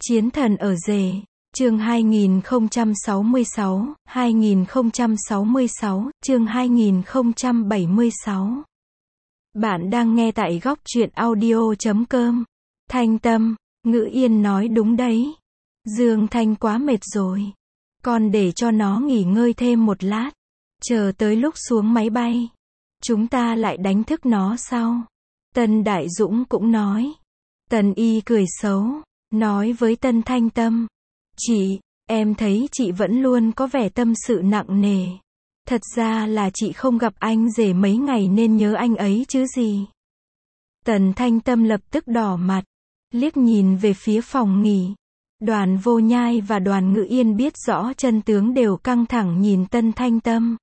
Chiến thần ở rể, chương 2066, chương 2076. Bạn đang nghe tại góc truyện audio.com. Thanh Tâm, Ngữ Yên nói đúng đấy. Dương Thanh quá mệt rồi. Con để cho nó nghỉ ngơi thêm một lát. Chờ tới lúc xuống máy bay, chúng ta lại đánh thức nó sau. Tân Đại Dũng cũng nói. Tần Y cười xấu, nói với Tân Thanh Tâm. Chị, em thấy chị vẫn luôn có vẻ tâm sự nặng nề. Thật ra là chị không gặp anh rể mấy ngày nên nhớ anh ấy chứ gì. Tần Thanh Tâm lập tức đỏ mặt, liếc nhìn về phía phòng nghỉ. Đoàn Vô Nhai và Đoàn Ngữ Yên biết rõ chân tướng đều căng thẳng nhìn Tân Thanh Tâm.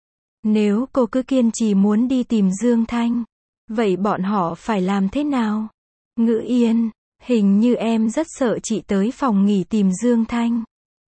Nếu cô cứ kiên trì muốn đi tìm Dương Thanh, vậy bọn họ phải làm thế nào? Ngữ Yên, hình như em rất sợ chị tới phòng nghỉ tìm Dương Thanh.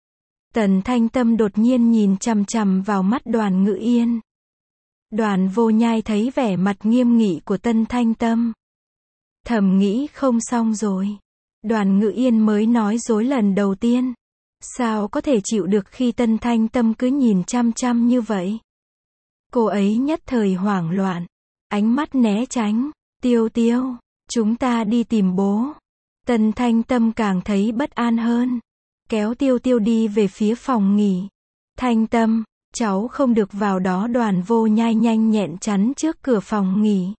Tần Thanh Tâm đột nhiên nhìn chằm chằm vào mắt Đoàn Ngữ Yên. Đoàn Vô Nhai thấy vẻ mặt nghiêm nghị của Tân Thanh Tâm, thầm nghĩ không xong rồi. Đoàn Ngữ Yên mới nói dối lần đầu tiên. Sao có thể chịu được khi Tân Thanh Tâm cứ nhìn chăm chăm như vậy? Cô ấy nhất thời hoảng loạn, ánh mắt né tránh. Tiêu Tiêu, chúng ta đi tìm bố. Tân Thanh Tâm càng thấy bất an hơn, kéo Tiêu Tiêu đi về phía phòng nghỉ. Thanh Tâm, cháu không được vào đó. Đoàn Vô Nhai nhanh nhẹn chắn trước cửa phòng nghỉ,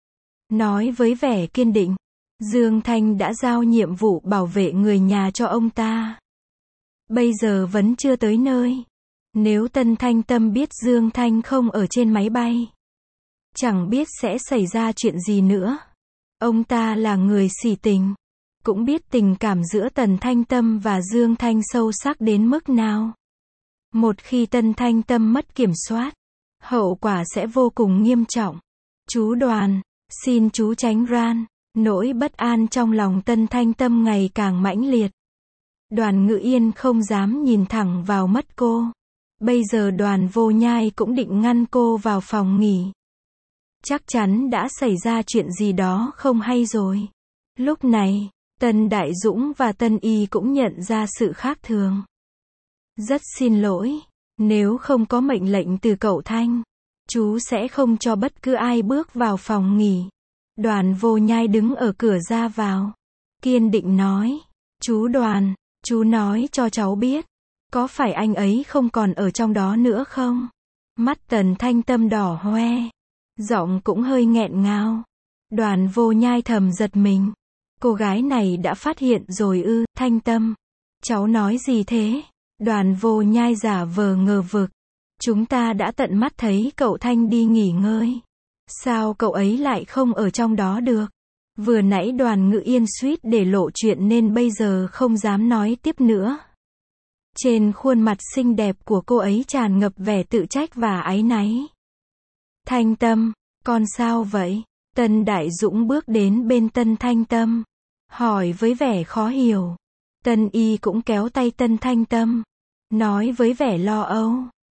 nói với vẻ kiên định. Dương Thanh đã giao nhiệm vụ bảo vệ người nhà cho ông ta, bây giờ vẫn chưa tới nơi. Nếu Tân Thanh Tâm biết Dương Thanh không ở trên máy bay, chẳng biết sẽ xảy ra chuyện gì nữa. Ông ta là người sỉ tình, cũng biết tình cảm giữa Tần Thanh Tâm và Dương Thanh sâu sắc đến mức nào. Một khi Tân Thanh Tâm mất kiểm soát, hậu quả sẽ vô cùng nghiêm trọng. Chú Đoàn, xin chú tránh ran. Nỗi bất an trong lòng Tân Thanh Tâm ngày càng mãnh liệt. Đoàn Ngữ Yên không dám nhìn thẳng vào mắt cô. Bây giờ Đoàn Vô Nhai cũng định ngăn cô vào phòng nghỉ. Chắc chắn đã xảy ra chuyện gì đó không hay rồi. Lúc này, Tân Đại Dũng và Tân Y cũng nhận ra sự khác thường. Rất xin lỗi, nếu không có mệnh lệnh từ cậu Thanh, chú sẽ không cho bất cứ ai bước vào phòng nghỉ. Đoàn Vô Nhai đứng ở cửa ra vào, kiên định nói. Chú Đoàn, chú nói cho cháu biết, có phải anh ấy không còn ở trong đó nữa không? Mắt Tần Thanh Tâm đỏ hoe, giọng cũng hơi nghẹn ngào. Đoàn Vô Nhai thầm giật mình. Cô gái này đã phát hiện rồi ư? Thanh Tâm, cháu nói gì thế? Đoàn Vô Nhai giả vờ ngờ vực. Chúng ta đã tận mắt thấy cậu Thanh đi nghỉ ngơi. Sao cậu ấy lại không ở trong đó được? Vừa nãy Đoàn Ngữ Yên suýt để lộ chuyện nên bây giờ không dám nói tiếp nữa. Trên khuôn mặt xinh đẹp của cô ấy tràn ngập vẻ tự trách và áy náy. Thanh Tâm, con sao vậy? Tân Đại Dũng bước đến bên Tân Thanh Tâm, hỏi với vẻ khó hiểu. Tân Y cũng kéo tay Tân Thanh Tâm, nói với vẻ lo âu.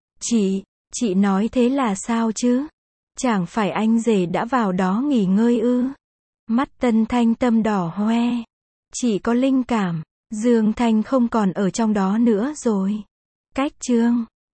Chị nói thế là sao chứ? Chẳng phải anh rể đã vào đó nghỉ ngơi ư? Mắt Tân Thanh Tâm đỏ hoe. Chị có linh cảm, Dương Thanh không còn ở trong đó nữa rồi. Cách chương